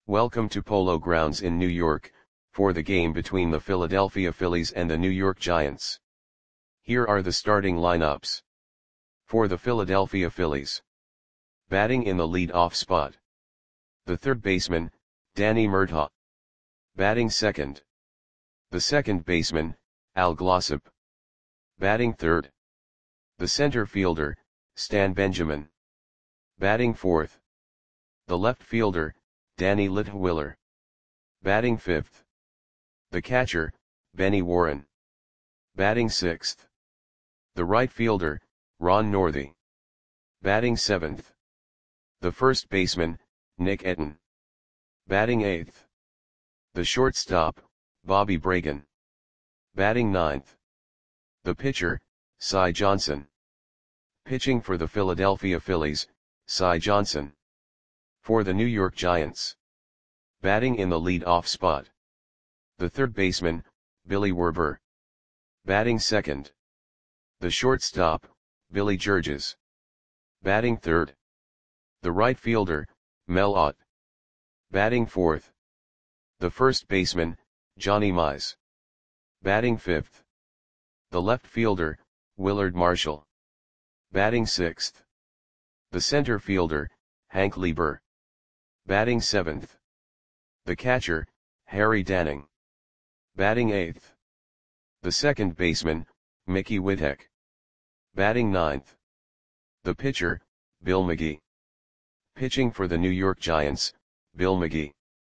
Welcome to Polo Grounds in New York, for the game between the Philadelphia Phillies and the New York Giants. Here are the starting lineups. For the Philadelphia Phillies. Batting in the lead-off spot. The third baseman, Danny Murtaugh. Batting second. The second baseman, Al Glossop. Batting third. The center fielder, Stan Benjamin. Batting fourth. The left fielder, Danny Litwiler. Batting fifth. The catcher, Benny Warren. Batting sixth. The right fielder, Ron Northey. Batting seventh. The first baseman, Nick Etten. Batting eighth. The shortstop, Bobby Bragan. Batting ninth. The pitcher, Cy Johnson. Pitching for the Philadelphia Phillies, Cy Johnson. For the New York Giants. Batting in the lead-off spot. The third baseman, Billy Werber. Batting second. The shortstop, Billy Georges. Batting third. The right fielder, Mel Ott. Batting fourth. The first baseman, Johnny Mize. Batting fifth. The left fielder, Willard Marshall. Batting sixth. The center fielder, Hank Lieber. Batting seventh. The catcher, Harry Danning. Batting eighth. The second baseman, Mickey Whittek. Batting ninth. The pitcher, Bill McGee. Pitching for the New York Giants, Bill McGee.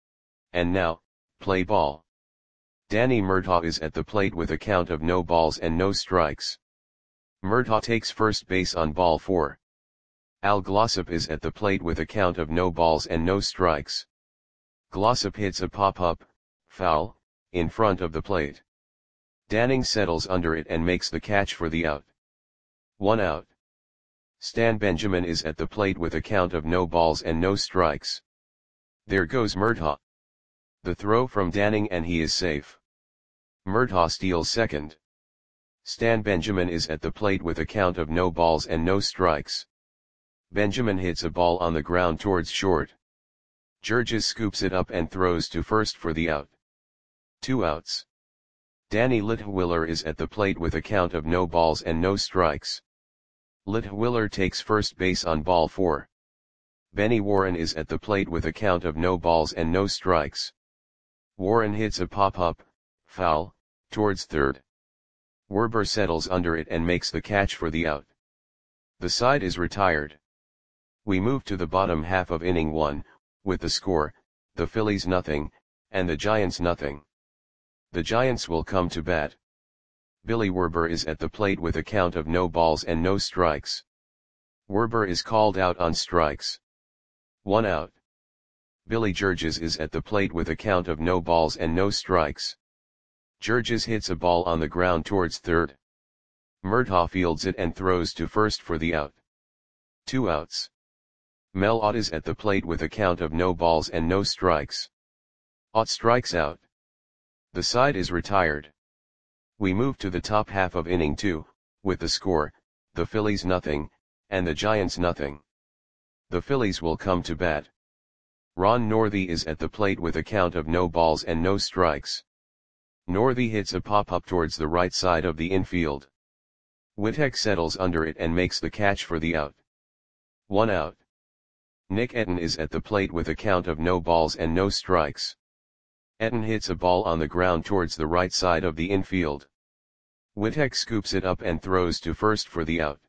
And now, play ball. Danny Murtaugh is at the plate with a count of no balls and no strikes. Murtaugh takes first base on ball 4. Al Glossop is at the plate with a count of no balls and no strikes. Glossop hits a pop-up, foul, in front of the plate. Danning settles under it and makes the catch for the out. 1 out. Stan Benjamin is at the plate with a count of no balls and no strikes. There goes Murtaugh. The throw from Danning and he is safe. Murtaugh steals second. Stan Benjamin is at the plate with a count of no balls and no strikes. Benjamin hits a ball on the ground towards short. Georges scoops it up and throws to first for the out. 2 outs. Danny Litwiler is at the plate with a count of no balls and no strikes. Litwiler takes first base on ball 4. Benny Warren is at the plate with a count of no balls and no strikes. Warren hits a pop-up, foul, towards third. Werber settles under it and makes the catch for the out. The side is retired. We move to the bottom half of inning 1, with the score, the Phillies nothing, and the Giants nothing. The Giants will come to bat. Billy Werber is at the plate with a count of no balls and no strikes. Werber is called out on strikes. 1 out. Billy Georges is at the plate with a count of no balls and no strikes. Georges hits a ball on the ground towards third. Murtaugh fields it and throws to first for the out. 2 outs. Mel Ott is at the plate with a count of no balls and no strikes. Ott strikes out. The side is retired. We move to the top half of inning 2, with the score, the Phillies nothing, and the Giants nothing. The Phillies will come to bat. Ron Northey is at the plate with a count of no balls and no strikes. Northey hits a pop-up towards the right side of the infield. Whittek settles under it and makes the catch for the out. 1 out. Nick Etten is at the plate with a count of no balls and no strikes. Etten hits a ball on the ground towards the right side of the infield. Whittek scoops it up and throws to first for the out.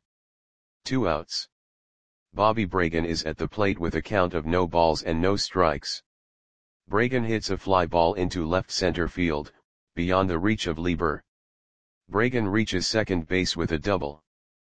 2 outs. Bobby Bragan is at the plate with a count of no balls and no strikes. Bragan hits a fly ball into left center field, beyond the reach of Lieber. Bragan reaches second base with a double.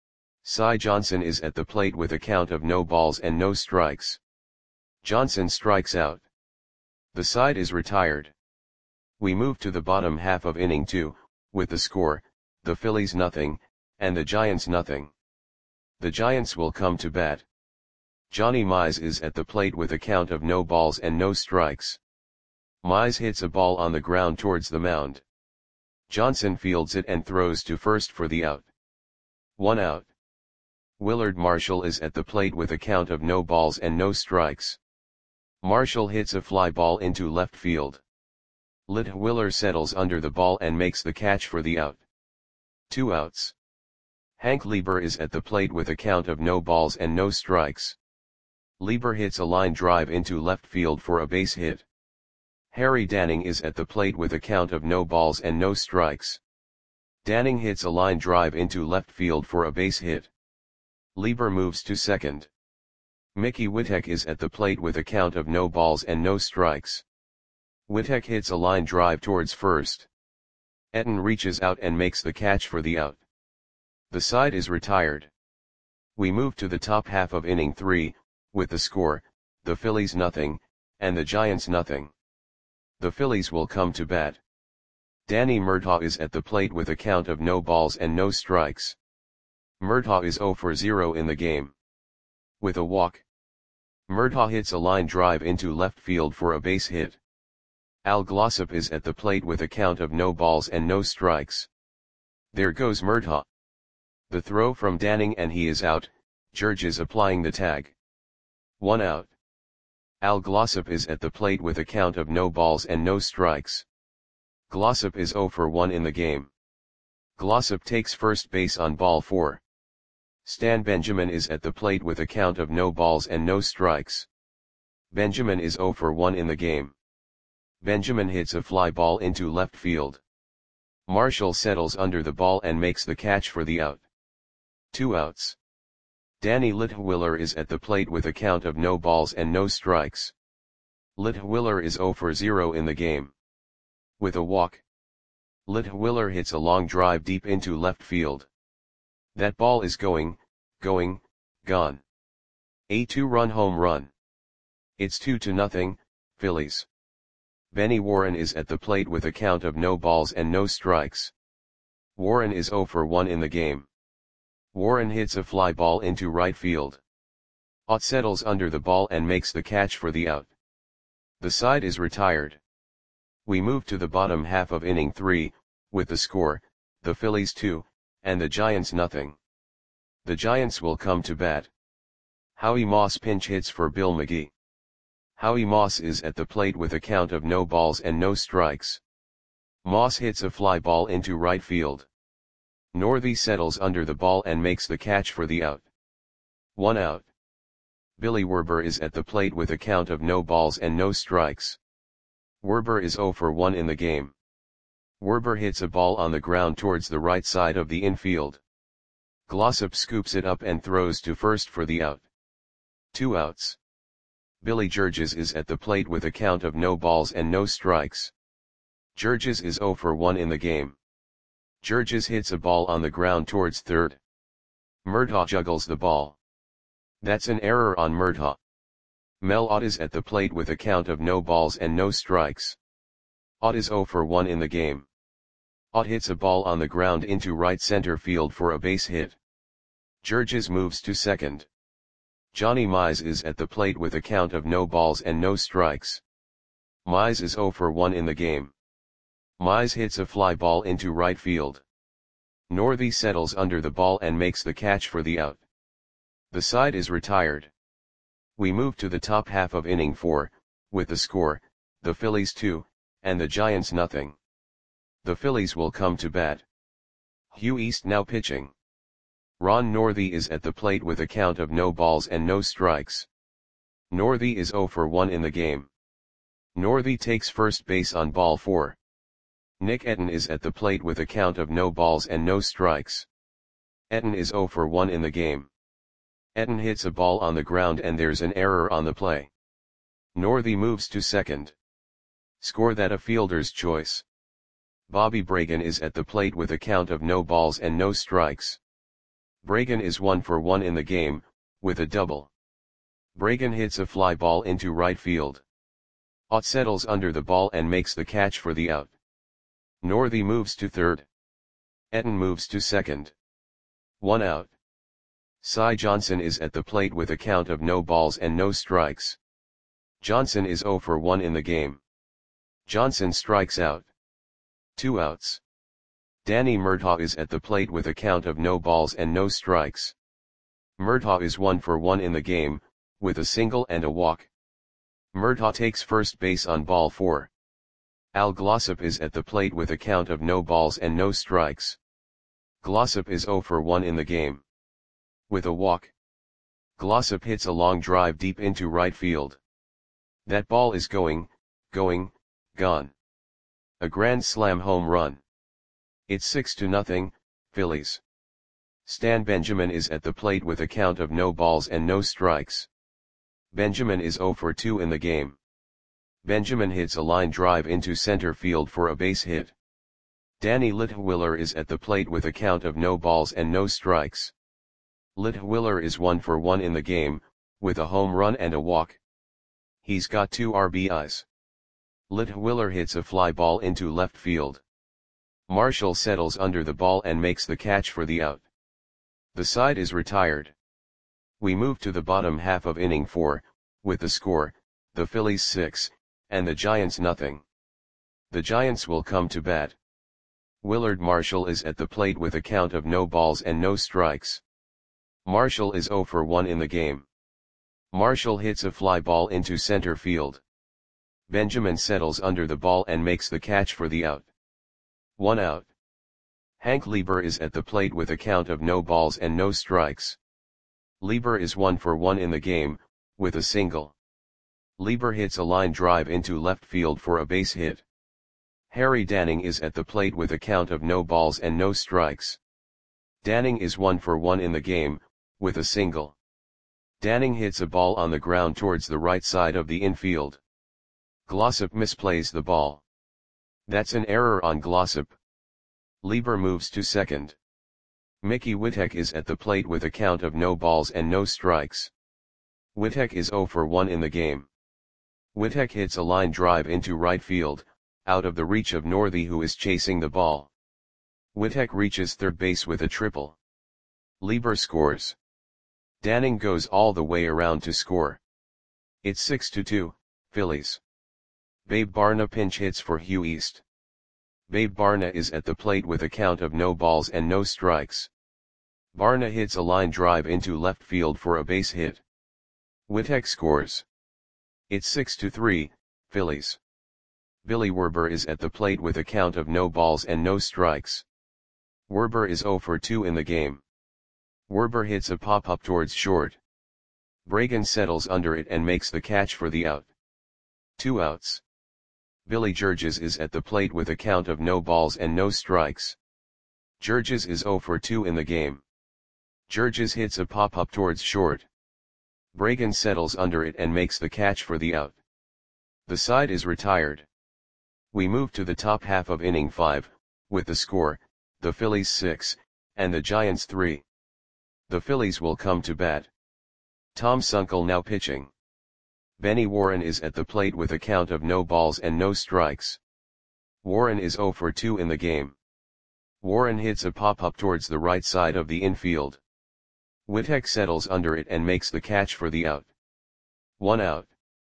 Cy Johnson is at the plate with a count of no balls and no strikes. Johnson strikes out. The side is retired. We move to the bottom half of inning 2, with the score, the Phillies nothing, and the Giants nothing. The Giants will come to bat. Johnny Mize is at the plate with a count of no balls and no strikes. Mize hits a ball on the ground towards the mound. Johnson fields it and throws to first for the out. 1 out. Willard Marshall is at the plate with a count of no balls and no strikes. Marshall hits a fly ball into left field. Litwiller settles under the ball and makes the catch for the out. 2 outs. Hank Lieber is at the plate with a count of no balls and no strikes. Lieber hits a line drive into left field for a base hit. Harry Danning is at the plate with a count of no balls and no strikes. Danning hits a line drive into left field for a base hit. Lieber moves to second. Mickey Witek is at the plate with a count of no balls and no strikes. Witek hits a line drive towards first. Etten reaches out and makes the catch for the out. The side is retired. We move to the top half of inning 3, with the score, the Phillies nothing, and the Giants nothing. The Phillies will come to bat. Danny Murtaugh is at the plate with a count of no balls and no strikes. Murtaugh is 0 for 0 in the game. With a walk. Murtaugh hits a line drive into left field for a base hit. Al Glossop is at the plate with a count of no balls and no strikes. There goes Murtaugh. The throw from Danning and he is out, George is applying the tag. 1 out. Al Glossop is at the plate with a count of no balls and no strikes. Glossop is 0 for 1 in the game. Glossop takes first base on ball 4. Stan Benjamin is at the plate with a count of no balls and no strikes. Benjamin is 0 for 1 in the game. Benjamin hits a fly ball into left field. Marshall settles under the ball and makes the catch for the out. 2 outs. Danny Litwiller is at the plate with a count of no balls and no strikes. Litwiller is 0 for 0 in the game. With a walk. Litwiller hits a long drive deep into left field. That ball is gone. A 2-run home run. It's 2-0, Phillies. Benny Warren is at the plate with a count of no balls and no strikes. Warren is 0 for 1 in the game. Warren hits a fly ball into right field. Ott settles under the ball and makes the catch for the out. The side is retired. We move to the bottom half of inning 3, with the score, the Phillies 2, and the Giants nothing. The Giants will come to bat. Howie Moss pinch hits for Bill McGee. Howie Moss is at the plate with a count of no balls and no strikes. Moss hits a fly ball into right field. Northey settles under the ball and makes the catch for the out. 1 out. Billy Werber is at the plate with a count of no balls and no strikes. Werber is 0 for 1 in the game. Werber hits a ball on the ground towards the right side of the infield. Glossop scoops it up and throws to first for the out. 2 outs. Billy Georges is at the plate with a count of no balls and no strikes. Georges is 0 for 1 in the game. Georges hits a ball on the ground towards third. Murtaugh juggles the ball. That's an error on Murtaugh. Mel Ott is at the plate with a count of no balls and no strikes. Ott is 0 for 1 in the game. Ott hits a ball on the ground into right center field for a base hit. Georges moves to second. Johnny Mize is at the plate with a count of no balls and no strikes. Mize is 0 for 1 in the game. Mize hits a fly ball into right field. Northey settles under the ball and makes the catch for the out. The side is retired. We move to the top half of inning 4, with the score, the Phillies 2, and the Giants nothing. The Phillies will come to bat. Hugh East now pitching. Ron Northey is at the plate with a count of no balls and no strikes. Northey is 0 for 1 in the game. Northey takes first base on ball 4. Nick Etten is at the plate with a count of no balls and no strikes. Etten is 0 for 1 in the game. Etten hits a ball on the ground and there's an error on the play. Northey moves to second. Score that a fielder's choice. Bobby Bragan is at the plate with a count of no balls and no strikes. Bragan is 1 for 1 in the game, with a double. Bragan hits a fly ball into right field. Ott settles under the ball and makes the catch for the out. Northey moves to third. Etten moves to second. 1 out. Cy Johnson is at the plate with a count of no balls and no strikes. Johnson is 0 for 1 in the game. Johnson strikes out. 2 outs. Danny Murtaugh is at the plate with a count of no balls and no strikes. Murtaugh is 1 for 1 in the game, with a single and a walk. Murtaugh takes first base on ball 4. Al Glossop is at the plate with a count of no balls and no strikes. Glossop is 0 for 1 in the game. With a walk, Glossop hits a long drive deep into right field. That ball is going, gone. A grand slam home run. It's 6-0, Phillies. Stan Benjamin is at the plate with a count of no balls and no strikes. Benjamin is 0 for 2 in the game. Benjamin hits a line drive into center field for a base hit. Danny Litwiller is at the plate with a count of no balls and no strikes. Litwiller is 1 for 1 in the game, with a home run and a walk. He's got 2 RBIs. Litwiller hits a fly ball into left field. Marshall settles under the ball and makes the catch for the out. The side is retired. We move to the bottom half of inning 4, with the score, the Phillies 6, and the Giants nothing. The Giants will come to bat. Willard Marshall is at the plate with a count of no balls and no strikes. Marshall is 0 for 1 in the game. Marshall hits a fly ball into center field. Benjamin settles under the ball and makes the catch for the out. 1 out. Hank Lieber is at the plate with a count of no balls and no strikes. Lieber is 1 for 1 in the game, with a single. Lieber hits a line drive into left field for a base hit. Harry Danning is at the plate with a count of no balls and no strikes. Danning is 1 for 1 in the game, with a single. Danning hits a ball on the ground towards the right side of the infield. Glossop misplays the ball. That's an error on Glossop. Lieber moves to second. Mickey Witek is at the plate with a count of no balls and no strikes. Witek is 0 for 1 in the game. Witek hits a line drive into right field, out of the reach of Northey, who is chasing the ball. Witek reaches third base with a triple. Lieber scores. Danning goes all the way around to score. It's 6-2, Phillies. Babe Barna pinch hits for Hugh East. Babe Barna is at the plate with a count of no balls and no strikes. Barna hits a line drive into left field for a base hit. Witek scores. It's 6-3, Phillies. Billy Werber is at the plate with a count of no balls and no strikes. Werber is 0 for 2 in the game. Werber hits a pop-up towards short. Bragan settles under it and makes the catch for the out. 2 outs. Billy Georges is at the plate with a count of no balls and no strikes. Georges is 0 for 2 in the game. Georges hits a pop-up towards short. Bragan settles under it and makes the catch for the out. The side is retired. We move to the top half of inning 5, with the score, the Phillies 6, and the Giants 3. The Phillies will come to bat. Tom Sunkel now pitching. Benny Warren is at the plate with a count of no balls and no strikes. Warren is 0 for 2 in the game. Warren hits a pop-up towards the right side of the infield. Witek settles under it and makes the catch for the out. 1 out.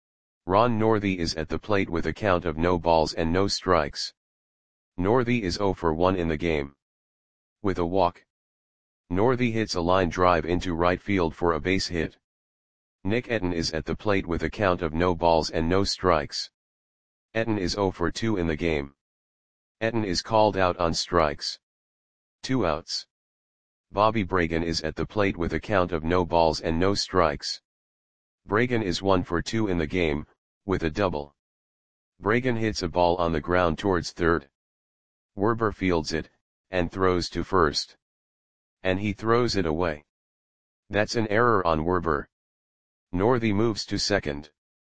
Ron Northey is at the plate with a count of no balls and no strikes. Northey is 0 for 1 in the game. With a walk, Northey hits a line drive into right field for a base hit. Nick Etten is at the plate with a count of no balls and no strikes. Etten is 0 for 2 in the game. Etten is called out on strikes. 2 outs. Bobby Bragan is at the plate with a count of no balls and no strikes. Bragan is 1 for 2 in the game, with a double. Bragan hits a ball on the ground towards third. Werber fields it, and throws to first. And he throws it away. That's an error on Werber. Northey moves to second.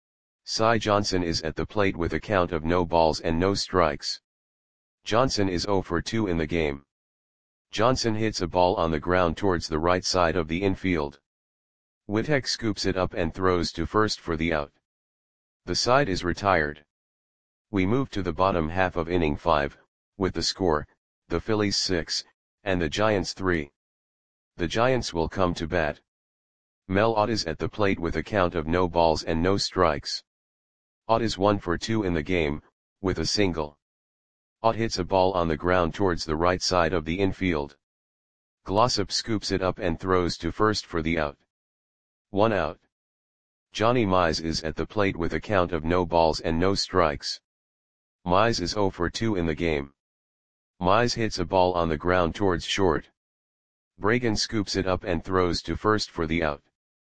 Cy Johnson is at the plate with a count of no balls and no strikes. Johnson is 0 for 2 in the game. Johnson hits a ball on the ground towards the right side of the infield. Witek scoops it up and throws to first for the out. The side is retired. We move to the bottom half of inning 5, with the score, the Phillies 6, and the Giants 3. The Giants will come to bat. Mel Ott is at the plate with a count of no balls and no strikes. Ott is 1 for 2 in the game, with a single. Ott hits a ball on the ground towards the right side of the infield. Glossop scoops it up and throws to first for the out. 1 out. Johnny Mize is at the plate with a count of no balls and no strikes. Mize is 0 for 2 in the game. Mize hits a ball on the ground towards short. Bragan scoops it up and throws to first for the out.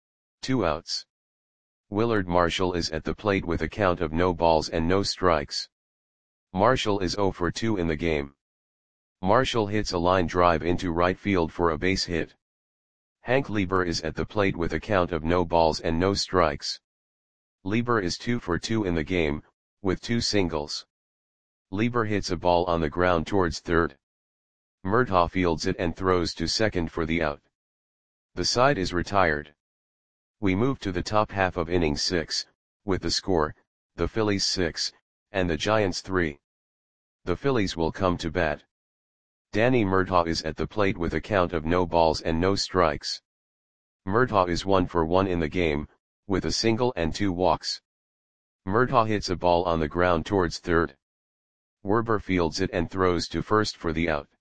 2 outs. Willard Marshall is at the plate with a count of no balls and no strikes. Marshall is 0 for 2 in the game. Marshall hits a line drive into right field for a base hit. Hank Lieber is at the plate with a count of no balls and no strikes. Lieber is 2 for 2 in the game, with 2 singles. Lieber hits a ball on the ground towards third. Murtaugh fields it and throws to second for the out. The side is retired. We move to the top half of inning 6, with the score, the Phillies 6, and the Giants 3. The Phillies will come to bat. Danny Murtaugh is at the plate with a count of no balls and no strikes. Murtaugh is 1 for 1 in the game, with a single and 2 walks. Murtaugh hits a ball on the ground towards third. Werber fields it and throws to first for the out.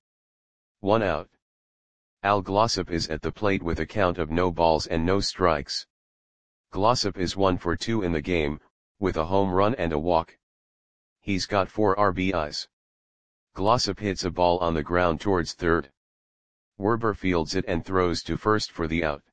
1 out. Al Glossop is at the plate with a count of no balls and no strikes. Glossop is 1 for 2 in the game, with a home run and a walk. He's got 4 RBIs. Glossop hits a ball on the ground towards third. Werber fields it and throws to first for the out.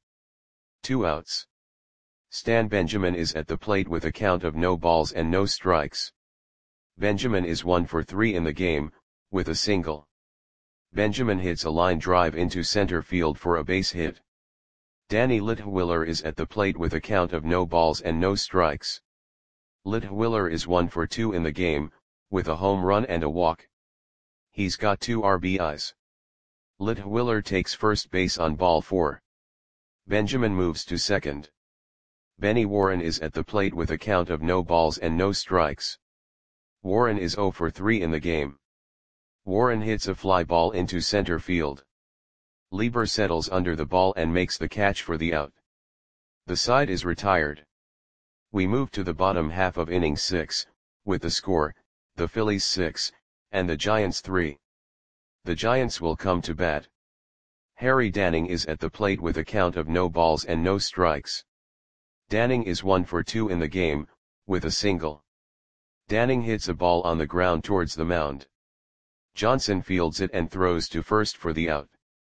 2 outs. Stan Benjamin is at the plate with a count of no balls and no strikes. Benjamin is 1 for 3 in the game, with a single. Benjamin hits a line drive into center field for a base hit. Danny Litwiller is at the plate with a count of no balls and no strikes. Litwiller is 1 for 2 in the game, with a home run and a walk. He's got 2 RBIs. Litwiller takes first base on ball 4. Benjamin moves to second. Benny Warren is at the plate with a count of no balls and no strikes. Warren is 0 for 3 in the game. Warren hits a fly ball into center field. Lieber settles under the ball and makes the catch for the out. The side is retired. We move to the bottom half of inning 6, with the score, the Phillies 6, and the Giants 3. The Giants will come to bat. Harry Danning is at the plate with a count of no balls and no strikes. Danning is 1 for 2 in the game, with a single. Danning hits a ball on the ground towards the mound. Johnson fields it and throws to first for the out.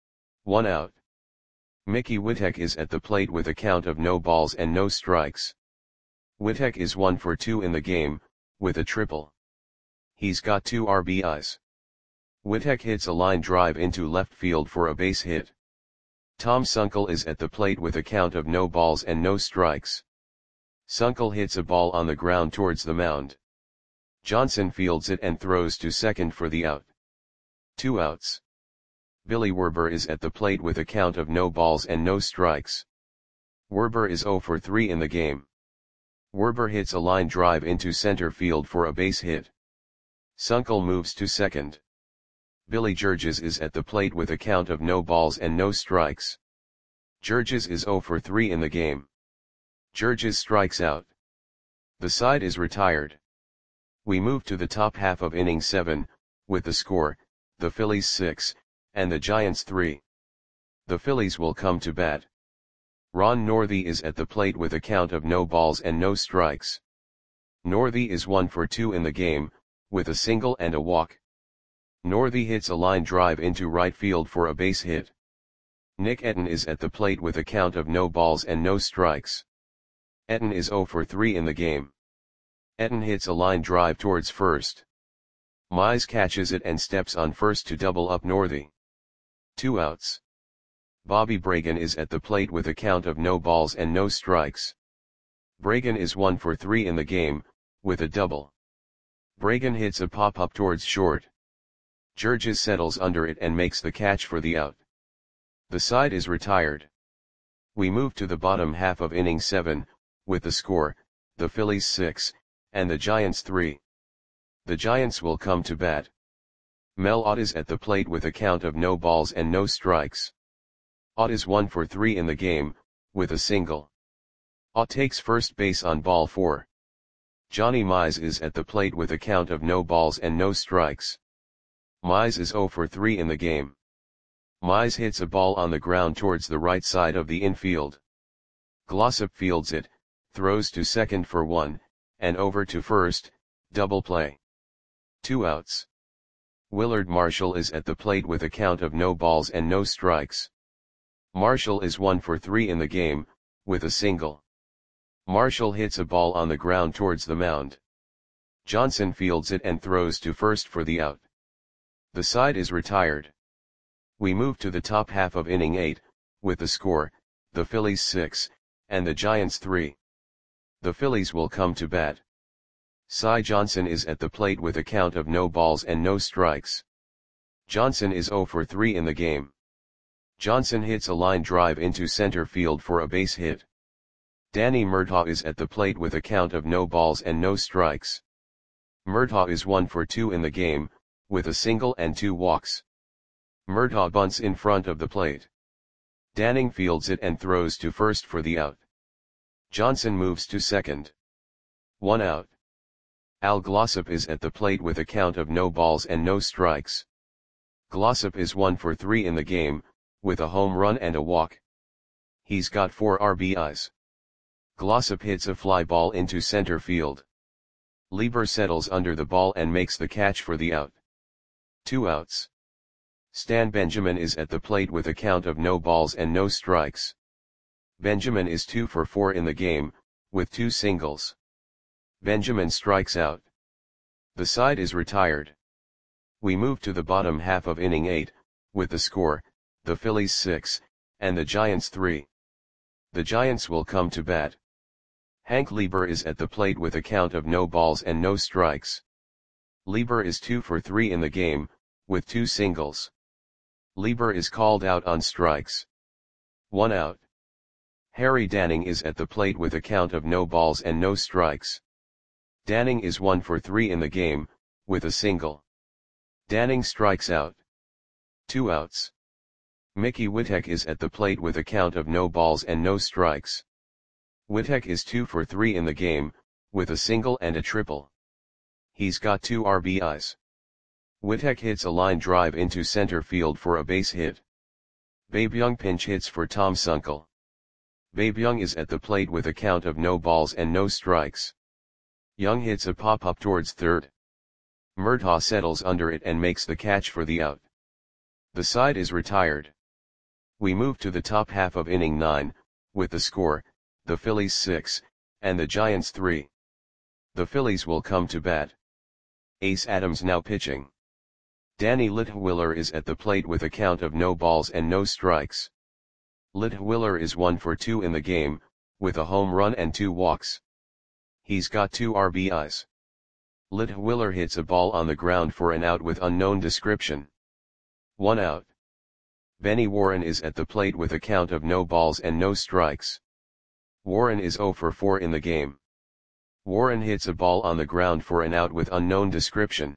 1 out. Mickey Witek is at the plate with a count of no balls and no strikes. Witek is 1 for 2 in the game, with a triple. He's got 2 RBIs. Witek hits a line drive into left field for a base hit. Tom Sunkel is at the plate with a count of no balls and no strikes. Sunkel hits a ball on the ground towards the mound. Johnson fields it and throws to second for the out. 2 outs. Billy Werber is at the plate with a count of no balls and no strikes. Werber is 0 for 3 in the game. Werber hits a line drive into center field for a base hit. Sunkel moves to second. Billy Georges is at the plate with a count of no balls and no strikes. Georges is 0 for 3 in the game. Georges strikes out. The side is retired. We move to the top half of inning 7, with the score, the Phillies 6, and the Giants 3. The Phillies will come to bat. Ron Northey is at the plate with a count of no balls and no strikes. Northey is 1 for 2 in the game, with a single and a walk. Northey hits a line drive into right field for a base hit. Nick Etten is at the plate with a count of no balls and no strikes. Etten is 0 for 3 in the game. Etten hits a line drive towards first. Mize catches it and steps on first to double up Northey. 2 outs. Bobby Bragan is at the plate with a count of no balls and no strikes. Bragan is 1 for 3 in the game, with a double. Bragan hits a pop-up towards short. Georges settles under it and makes the catch for the out. The side is retired. We move to the bottom half of inning 7, with the score, the Phillies 6, and the Giants 3. The Giants will come to bat. Mel Ott is at the plate with a count of no balls and no strikes. Ott is 1 for 3 in the game, with a single. Ott takes first base on ball 4. Johnny Mize is at the plate with a count of no balls and no strikes. Mize is 0 for 3 in the game. Mize hits a ball on the ground towards the right side of the infield. Glossop fields it, throws to second for 1, and over to first, double play. 2 outs. Willard Marshall is at the plate with a count of no balls and no strikes. Marshall is 1 for 3 in the game, with a single. Marshall hits a ball on the ground towards the mound. Johnson fields it and throws to first for the out. The side is retired. We move to the top half of inning 8, with the score, the Phillies 6, and the Giants 3. The Phillies will come to bat. Cy Johnson is at the plate with a count of no balls and no strikes. Johnson is 0 for 3 in the game. Johnson hits a line drive into center field for a base hit. Danny Murtaugh is at the plate with a count of no balls and no strikes. Murtaugh is 1 for 2 in the game, with a single and 2 walks. Murtaugh bunts in front of the plate. Danning fields it and throws to first for the out. Johnson moves to second. 1 out. Al Glossop is at the plate with a count of no balls and no strikes. Glossop is 1 for 3 in the game, with a home run and a walk. He's got 4 RBIs. Glossop hits a fly ball into center field. Lieber settles under the ball and makes the catch for the out. 2 outs. Stan Benjamin is at the plate with a count of no balls and no strikes. Benjamin is 2 for 4 in the game, with 2 singles. Benjamin strikes out. The side is retired. We move to the bottom half of inning 8, with the score, the Phillies 6, and the Giants 3. The Giants will come to bat. Hank Lieber is at the plate with a count of no balls and no strikes. Lieber is 2 for 3 in the game, with 2 singles. Lieber is called out on strikes. 1 out. Harry Danning is at the plate with a count of no balls and no strikes. Danning is 1 for 3 in the game, with a single. Danning strikes out. 2 outs. Mickey Witek is at the plate with a count of no balls and no strikes. Witek is 2 for 3 in the game, with a single and a triple. He's got 2 RBIs. Witek hits a line drive into center field for a base hit. Babe Young pinch hits for Tom Sunkel. Babe Young is at the plate with a count of no balls and no strikes. Young hits a pop-up towards third. Murtaugh settles under it and makes the catch for the out. The side is retired. We move to the top half of inning 9, with the score, the Phillies 6, and the Giants 3. The Phillies will come to bat. Ace Adams now pitching. Danny Litwiller is at the plate with a count of no balls and no strikes. Litwiller is 1 for 2 in the game, with a home run and 2 walks. He's got 2 RBIs. Litwiller hits a ball on the ground for an out with unknown description. 1 out. Benny Warren is at the plate with a count of no balls and no strikes. Warren is 0 for 4 in the game. Warren hits a ball on the ground for an out with unknown description.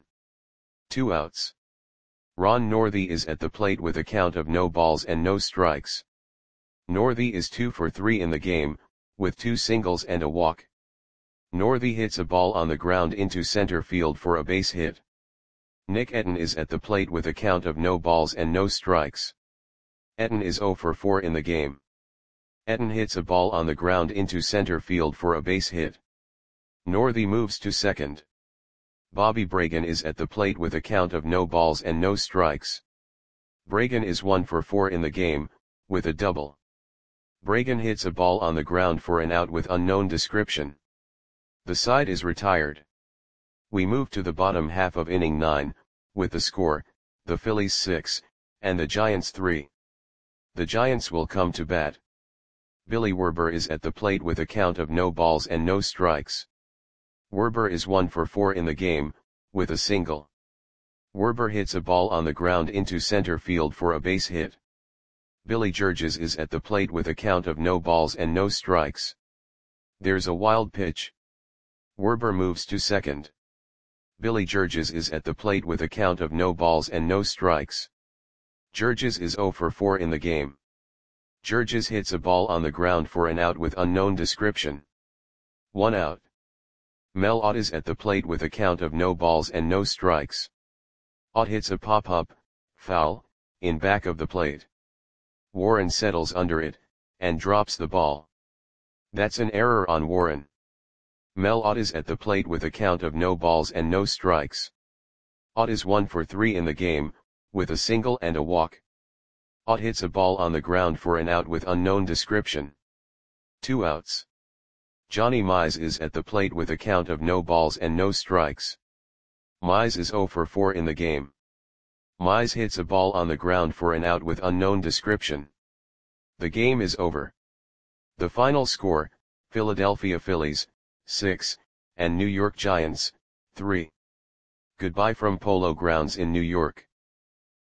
2 outs. Ron Northey is at the plate with a count of no balls and no strikes. Northey is 2 for 3 in the game, with 2 singles and a walk. Northey hits a ball on the ground into center field for a base hit. Nick Etten is at the plate with a count of no balls and no strikes. Etten is 0 for 4 in the game. Etten hits a ball on the ground into center field for a base hit. Northey moves to second. Bobby Bragan is at the plate with a count of no balls and no strikes. Bragan is 1 for 4 in the game, with a double. Bragan hits a ball on the ground for an out with unknown description. The side is retired. We move to the bottom half of inning 9, with the score, the Phillies 6, and the Giants 3. The Giants will come to bat. Billy Werber is at the plate with a count of no balls and no strikes. Werber is 1 for 4 in the game, with a single. Werber hits a ball on the ground into center field for a base hit. Billy Georges is at the plate with a count of no balls and no strikes. There's a wild pitch. Werber moves to second. Billy Georges is at the plate with a count of no balls and no strikes. Georges is 0 for 4 in the game. Georges hits a ball on the ground for an out with unknown description. 1 out. Mel Ott is at the plate with a count of no balls and no strikes. Ott hits a pop-up, foul, in back of the plate. Warren settles under it, and drops the ball. That's an error on Warren. Mel Ott is at the plate with a count of no balls and no strikes. Ott is 1 for 3 in the game, with a single and a walk. Ott hits a ball on the ground for an out with unknown description. 2 outs. Johnny Mize is at the plate with a count of no balls and no strikes. Mize is 0 for 4 in the game. Mize hits a ball on the ground for an out with unknown description. The game is over. The final score, Philadelphia Phillies, 6, and New York Giants, 3. Goodbye from Polo Grounds in New York.